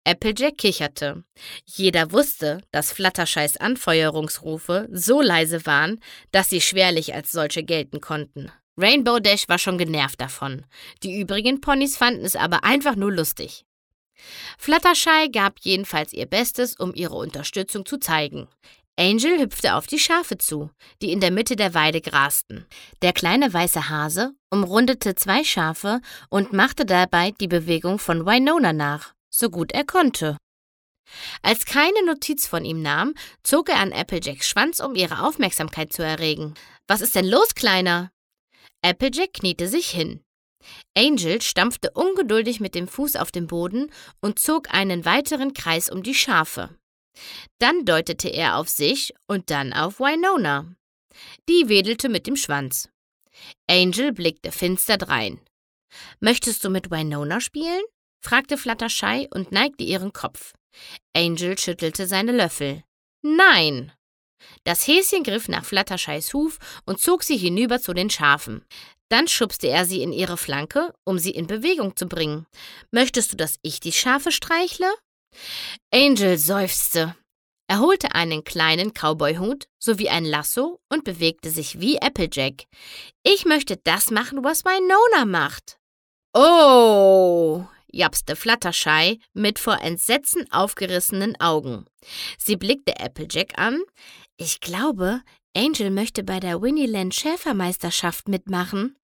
Applejack kicherte. Jeder wusste, dass Fluttershys Anfeuerungsrufe so leise waren, dass sie schwerlich als solche gelten konnten. Rainbow Dash war schon genervt davon. Die übrigen Ponys fanden es aber einfach nur lustig. Fluttershy gab jedenfalls ihr Bestes, um ihre Unterstützung zu zeigen. Angel hüpfte auf die Schafe zu, die in der Mitte der Weide grasten. Der kleine weiße Hase umrundete 2 Schafe und machte dabei die Bewegung von Winona nach, so gut er konnte. Als keine Notiz von ihm nahm, zog er an Applejacks Schwanz, um ihre Aufmerksamkeit zu erregen. »Was ist denn los, Kleiner?« Applejack kniete sich hin. Angel stampfte ungeduldig mit dem Fuß auf den Boden und zog einen weiteren Kreis um die Schafe. Dann deutete er auf sich und dann auf Winona. Die wedelte mit dem Schwanz. Angel blickte finster drein. »Möchtest du mit Winona spielen?« fragte Fluttershy und neigte ihren Kopf. Angel schüttelte seine Löffel. »Nein!« Das Häschen griff nach Fluttershys Huf und zog sie hinüber zu den Schafen. Dann schubste er sie in ihre Flanke, um sie in Bewegung zu bringen. »Möchtest du, dass ich die Schafe streichle?« Angel seufzte. Er holte einen kleinen Cowboyhut sowie ein Lasso und bewegte sich wie Applejack. »Ich möchte das machen, was Winona macht.« »Oh«, japste Fluttershy mit vor Entsetzen aufgerissenen Augen. Sie blickte Applejack an. »Ich glaube, Angel möchte bei der Winnieland Schäfermeisterschaft mitmachen.«